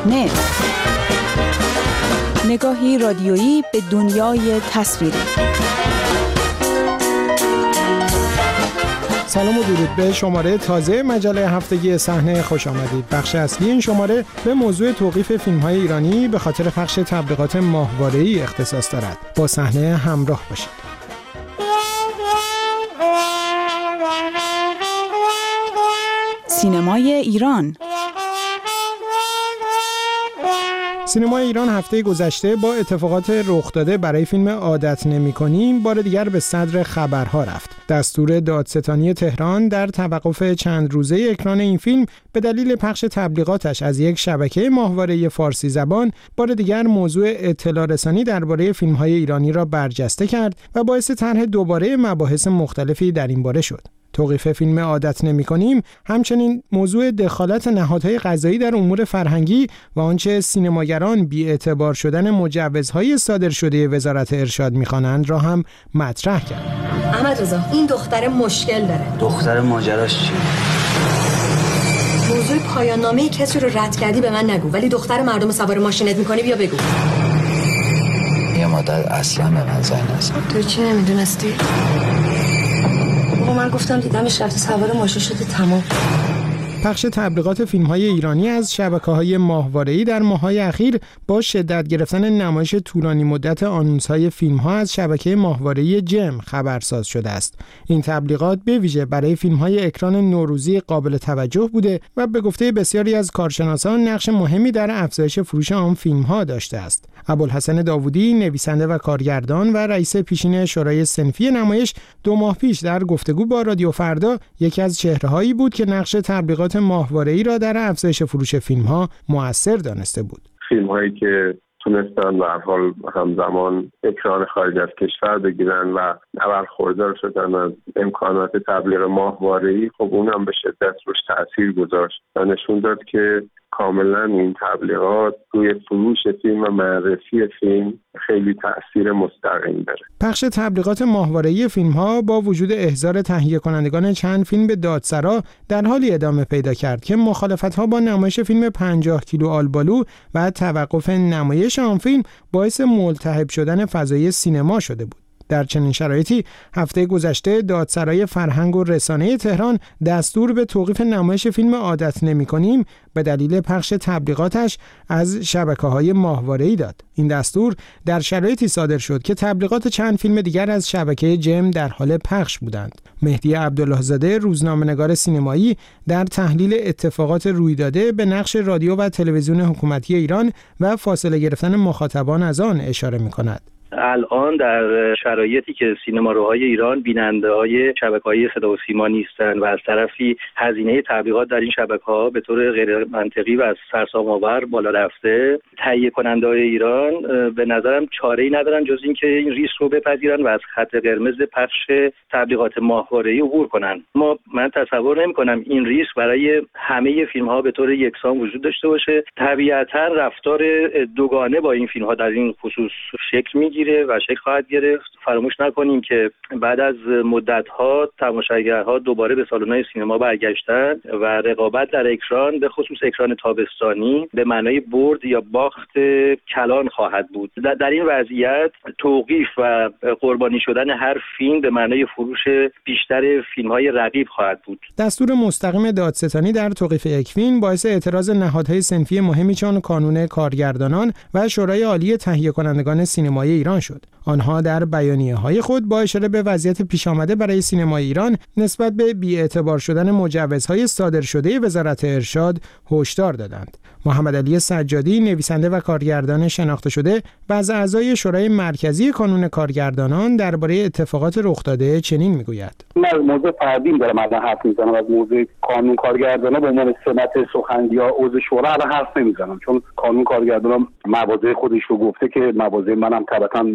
صحنه، نگاهی رادیویی به دنیای تصویری. سلام و درود به شماره تازه مجله هفتگی صحنه خوش آمدید. بخش اصلی این شماره به موضوع توقیف فیلم‌های ایرانی به خاطر پخش تبلیغات ماهواره‌ای اختصاص دارد. با صحنه همراه باشید. سینمای ایران. سینمای ایران هفته گذشته با اتفاقات رخ داده برای فیلم عادت نمی‌کنیم بار دیگر به صدر خبرها رفت. دستور دادستانی تهران در توقف چند روزه اکران این فیلم به دلیل پخش تبلیغاتش از یک شبکه ماهواره‌ای فارسی زبان بار دیگر موضوع اطلاع رسانی درباره فیلم‌های ایرانی را برجسته کرد و باعث طرح دوباره مباحث مختلفی در این باره شد. توقیف فیلم عادت نمی‌کنیم همچنین موضوع دخالت نهادهای قضایی در امور فرهنگی و آنچه سینماگران بی‌اعتبار شدن مجوزهای صادر شده وزارت ارشاد می‌خوانند را هم مطرح کرد. احمد رضا، این دختر مشکل داره. دختر ماجراش چیه؟ موضوع پایان نامه کسی رو رد کردی به من نگو، ولی دختر مردم سوار ماشینت می‌کنی بیا بگو. یه مادر اصلا به من زنگ نزد. تو چی نمی‌دونستی؟ من گفتم دیدمش رفته سوار ماشین شده تمام. پخش تبلیغات فیلم‌های ایرانی از شبکه‌های ماهواره‌ای در ماه‌های اخیر با شدت گرفتن نمایش طولانی مدت آنونس‌های فیلم‌ها از شبکه ماهواره‌ای جم خبرساز شده است. این تبلیغات به ویژه برای فیلم‌های اکران نوروزی قابل توجه بوده و به گفته بسیاری از کارشناسان نقش مهمی در افزایش فروش آن فیلم‌ها داشته است. ابوالحسن داوودی، نویسنده و کارگردان و رئیس پیشین شورای صنفی نمایش، 2 ماه پیش در گفتگو با رادیو فردا یکی از چهره‌هایی بود که نقش تبلیغات ماهواره‌ای را در افزایش فروش فیلم‌ها مؤثر دانسته بود. فیلم‌هایی که تونستن به هر حال همزمان اکران خارج از کشور بگیرن و برخوردار شدن از امکانات تبلیغ ماهواره‌ای، خب اونم به شدت روش تأثیر گذاشت و نشون داد که کاملا این تبلیغات روی فروش فیلم و معرفی فیلم خیلی تأثیر مستقیم داره. پخش تبلیغات ماهواره‌ای فیلم‌ها با وجود احضار تهیه کنندگان چند فیلم به دادسرا در حالی ادامه پیدا کرد که مخالفت‌ها با نمایش فیلم 50 کیلو آلبالو و توقف نمایش آن فیلم باعث ملتهب شدن فضای سینما شده بود. در چنین شرایطی هفته گذشته دادسرای فرهنگ و رسانه تهران دستور به توقیف نمایش فیلم عادت نمی‌کنیم به دلیل پخش تبلیغاتش از شبکه‌های ماهواره‌ای داد. این دستور در شرایطی صادر شد که تبلیغات چند فیلم دیگر از شبکه جم در حال پخش بودند. مهدی عبدالله زاده، روزنامه‌نگار سینمایی، در تحلیل اتفاقات رویداده به نقش رادیو و تلویزیون حکومتی ایران و فاصله گرفتن مخاطبان از آن اشاره می‌کند. الان در شرایطی که سینماروهای ایران بیننده‌های شبکه‌های صدا و سیما نیستن و از طرفی هزینه تبلیغات در این شبکه‌ها به طور غیر منطقی و سرسام‌آور بالا رفته، تهیه کننده‌های ایران به نظرم چاره‌ای ندارن جز اینکه این ریسک رو بپذیرن و از خط قرمز پخش تبلیغات ماهواره‌ای عبور کنن. من تصور نمی‌کنم این ریسک برای همه فیلم‌ها به طور یکسان وجود داشته باشه. طبیعتاً رفتار دوگانه با این فیلم‌ها در این خصوص شکل می‌گیره و شکل خواهد گرفت. فراموش نکنیم که بعد از مدت‌ها تماشاگرها دوباره به سالن‌های سینما برگشتن و رقابت در اکران به خصوص اکران تابستانی به معنای برد یا باخت کلان خواهد بود. در این وضعیت توقیف و قربانی شدن هر فیلم به معنای فروش بیشتر فیلم‌های رقیب خواهد بود. دستور مستقیم دادستانی در توقیف یک فیلم باعث اعتراض نهادهای صنفی مهمی چون کانون کارگردانان و شورای عالی تهیه کنندگان سینمایی ایران شد. آنها در بیانیه‌های خود با اشاره به وضعیت پیش آمده برای سینمای ایران نسبت به بی‌اعتبار شدن مجوزهای صادر شده وزارت ارشاد هشدار دادند. محمد علی سجادی، نویسنده و کارگردان شناخته شده و از اعضای شورای مرکزی کانون کارگردانان درباره اتفاقات رخ داده چنین میگوید: من از موضوع فردی دارم الان حرف میزنم، از موضوع کانون کارگردانان به عنوان سمت سخن یا عضو شورا الان حرف نمیزنم، چون کانون کارگردانان مواضع خودش رو گفته که مواضع منم طبعا هست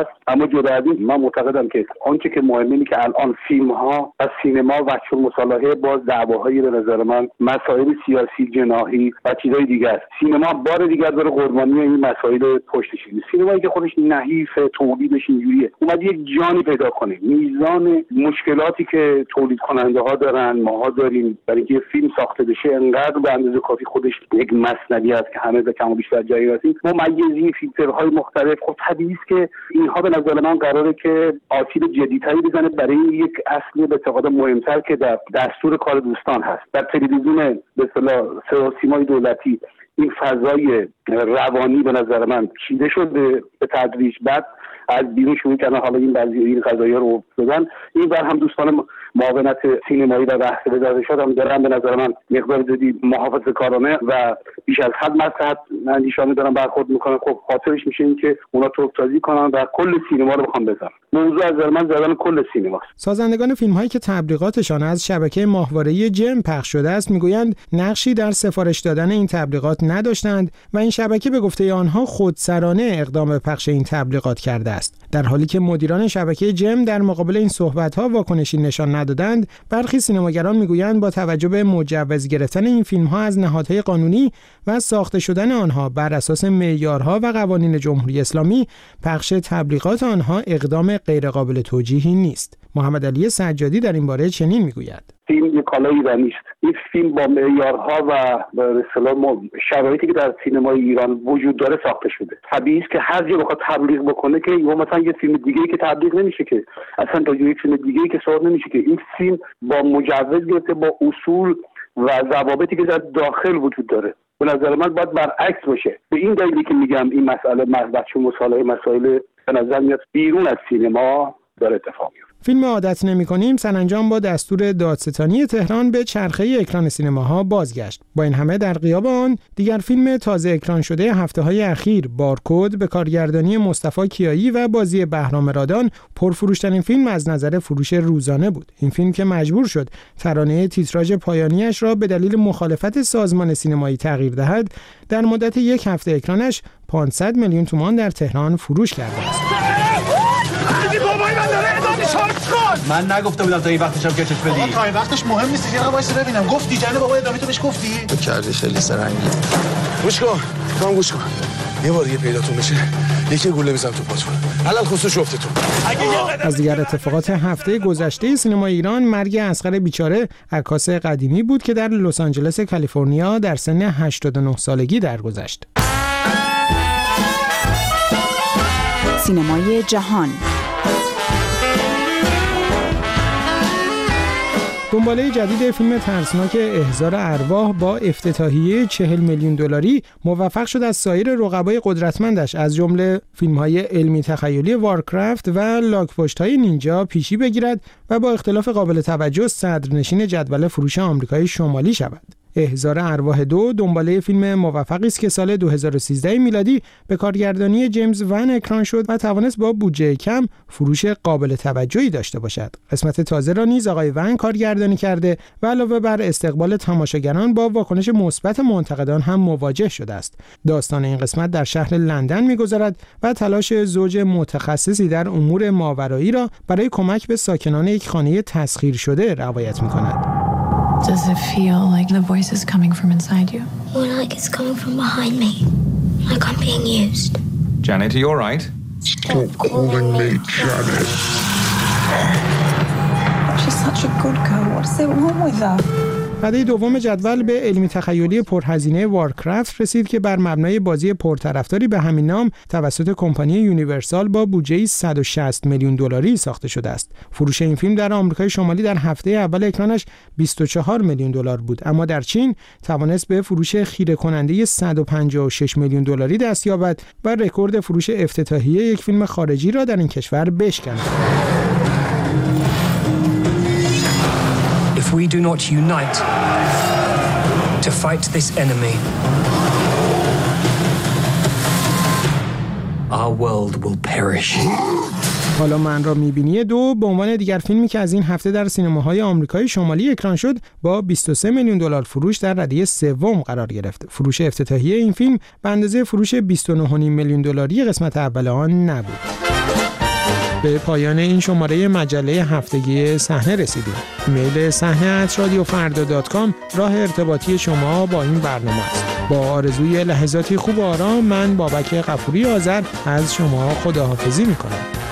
هست. اما جدا از این من معتقدم که آنچه که مهمه اینه که الان فیلم‌ها و سینما و چون مصالحه باز دعواهای به نظر من مسائل سیاسی جناحی و چیزای دیگه است. سینما بار دیگر داره قربانی این مسائل پشتشینی. سینمایی که خودش نحیف تولیدش اینجوریه اومد یک جانی پیدا کنه. میزان مشکلاتی که تولید کننده ها دارن ماها داریم برای اینکه فیلم ساخته بشه انقدر به اندازه کافی خودش یک مسئله است که همه به کم و بیشتر جایی هستیم. ممیزی فیلترهای مختلف خب طبیعی است که اینها به نظر من قراره که آسیب جدی‌تری بزنه برای یک اصل به اعتقاد مهمتر که در دستور کار دوستان هست. در تلویزیون به اصطلاح سیمای دولتی این فضای روانی به نظر من چیده شده به تدریج، بعد از بیرون شروع کردن حالا این بعضی این قضایا رو دادن. این بر هم دوستان معاونت سینمایی و بحث وزارتشاد هم دارن به نظر من مقدار زیادی محافظه‌کارانه و بیش از حد مصلحت اندیشانه دارن برخورد میکنن. خب خاطرش میشه این که اونا توسازی کنن و کل سینما رو بخوام بزنن. موضوع از نظر من زدن کل سینماست. سازندگان فیلم‌هایی که تبلیغاتشان از شبکه ماهواره‌ای جم پخش شده است میگویند نقشی در سفارش دادن این تبلیغات نداشتند و این شبکه به گفته آنها خودسرانه اقدام به پخش این تبلیغات کرده است. در حالی که مدیران شبکه جم در مقابل این صحبت‌ها واکنشی نشان ندادند، برخی سینماگران میگویند با توجه به مجوز گرفتن این فیلم‌ها از نهادهای قانونی و ساخته شدن آنها بر اساس معیارها و قوانین جمهوری اسلامی، پخش تبلیغات آنها اقدام غیرقابل توجیهی نیست. محمد علی سجادی در این باره چنین میگوید: فیلم یک کالای ایرانی است. این فیلم با معیارها و به اصطلاح شرایطی که در سینمای ایران وجود داره ساخته شده. طبیعی است که هر جا بخواد تبلیغ بکنه که یا مثلا یه فیلم دیگه‌ای که تبلیغ نمیشه که اصلا تا یک فیلم دیگه‌ای که ساخته نمیشه که این فیلم با مجوز گرفته با اصول و ضوابطی که در داخل وجود داره. به نظر من باید برعکس باشه. به این دلیلی که میگم این مسئله بچه مصالحه مسائل به نظر میاد بیرون از سینما داره اتفاق میفته. فیلم عادت نمی‌کنیم سرانجام با دستور دادستانی تهران به چرخه اکران سینماها بازگشت. با این همه در غیاب آن دیگر فیلم تازه اکران شده هفته‌های اخیر بارکد به کارگردانی مصطفی کیایی و بازی بهرام رادان پرفروش‌ترین فیلم از نظر فروش روزانه بود. این فیلم که مجبور شد ترانه تیتراژ پایانیش را به دلیل مخالفت سازمان سینمایی تغییر دهد، در مدت یک هفته اکرانش 500 میلیون تومان در تهران فروش کرده است. من نگفته بودم تا این وقتشم کشش بدی. تا این وقتش مهم نیست. یه وایس ببینم. گفتی جناب بابا ادامه تو بهش گفتی؟ تو کردش خیلی سرنگی. گوش کن. یه بار دیگه پیداتون بشه یکی گوله بزن تو پاتون. علل خصوص افتتون. از دیگر اتفاقات هفته گذشته سینما ایران مرگ اصغر بیچاره عکاس قدیمی بود که در لس آنجلس کالیفرنیا در سن 89 سالگی درگذشت. سینمای جهان. دنباله جدید فیلم ترسناک احضار ارواح با افتتاحیه 40 میلیون دلاری موفق شد از سایر رقبای قدرتمندش از جمله فیلم‌های علمی تخیلی وارکرافت و لاک‌پشت‌های نینجا پیشی بگیرد و با اختلاف قابل توجه صدرنشین جدول فروش آمریکای شمالی شود. احضار ارواح 2 دنباله فیلم موفقی است که سال 2013 میلادی به کارگردانی جیمز ون اکران شد و توانست با بودجه کم فروش قابل توجهی داشته باشد. قسمت تازه را نیز آقای ون کارگردانی کرده و علاوه بر استقبال تماشاگران با واکنش مثبت منتقدان هم مواجه شده است. داستان این قسمت در شهر لندن می‌گذرد و تلاش زوج متخصصی در امور ماورایی را برای کمک به ساکنان یک خانه تسخیر شده روایت می‌کند. Does it feel like the voice is coming from inside you? More like it's coming from behind me. Like I'm being used. Janet, are you all right? Stop calling me Janet. She's such a good girl. What's wrong with her? رده دوم جدول به علمی تخیلی پرهزینه وارکرافت رسید که بر مبنای بازی پرطرفداری به همین نام توسط کمپانی یونیورسال با بودجه 160 میلیون دلاری ساخته شده است. فروش این فیلم در آمریکای شمالی در هفته اول اکرانش 24 میلیون دلار بود، اما در چین توانست به فروش خیره کننده 156 میلیون دلاری دست یابد و رکورد فروش افتتاحیه یک فیلم خارجی را در این کشور بشکند. If we do not unite to fight this enemy, our world will perish. حالا من را می‌بینی 2 به عنوان دیگر فیلمی که از این هفته در سینماهای آمریکای شمالی اکران شد با 23 میلیون دلار فروش در رده سوم قرار گرفت. فروش افتتاحیه این فیلم به اندازه فروش 29.5 میلیون دلاری قسمت اول آن نبود. به پایان این شماره مجله هفتگی صحنه رسیدیم. ایمیل صحنه@radiofarda.com راه ارتباطی شما با این برنامه است. با آرزوی لحظاتی خوب و آرام، من بابک غفوری آذر از شما خداحافظی می‌کنم.